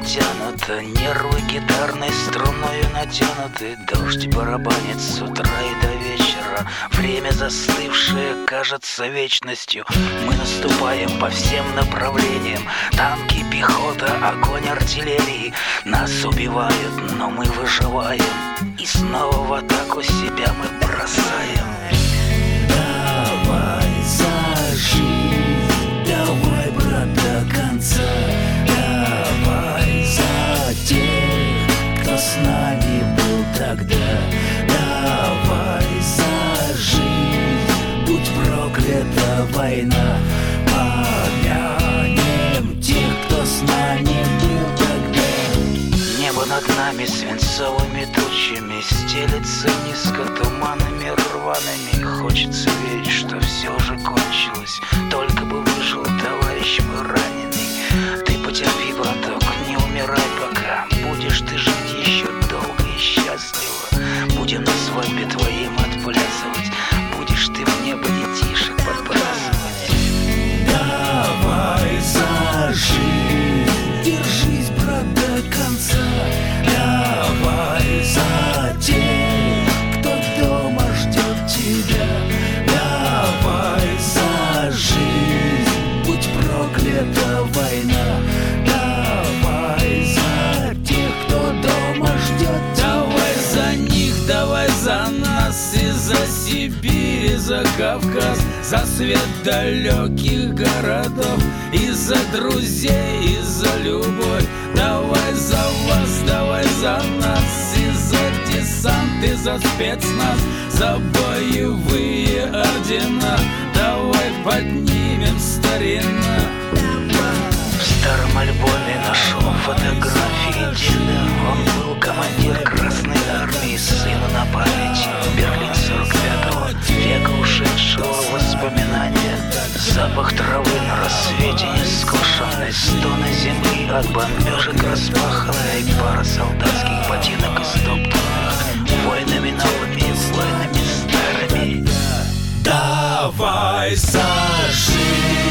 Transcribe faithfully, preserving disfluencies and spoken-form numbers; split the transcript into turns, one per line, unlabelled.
натянуто, нервы гитарной струною натянуты. Дождь барабанит с утра и до вечера. Время застывшее кажется вечностью. Мы наступаем по всем направлениям. Танки, пехота, огонь артиллерии. Нас убивают, но мы выживаем. И снова в атаку себя мы бросаем.
Давай за жизнь, давай, брат, до конца. Давай за тех, кто с нами был тогда. Давай за жизнь, будь проклята война. Помянем тех, кто с нами был тогда.
Небо над нами свинцовыми тучами стелется низко туманами рваными. Хочется верить, что все же кончилось. Только бы выжил товарищ мой раненый. Ты потерпи, браток, не умирай пока. Будешь ты жить еще долго и счастливо. Будем на свадьбе твоим отплясывать. Будешь ты в небо детишек подбрасывать.
Давай за жизнь, держись, брат, до конца. Давай за тех, кто дома ждет тебя. Давай за жизнь, будь проклята война. Давай за тех, кто дома ждет тебя.
Давай за них, давай за нас, и за Сибирь, и за Кавказ, за свет далеких городов, и за друзей, и за любовь. Давай за вас, давай за нас, и за десант, и за спецназ, за боевые ордена. Давай поднимем старина.
В старом альбоме нашел фотографии деда. Он был командир Красной Армии, сыну на память. Берлин сорок пятого, века ушедшего воспоминания. Запах травы на рассвете нескошенной, стоны земли от бомбежек распаханной, пара солдатских ботинок истоптанных войнами новыми, войнами старыми.
Давай за жизнь.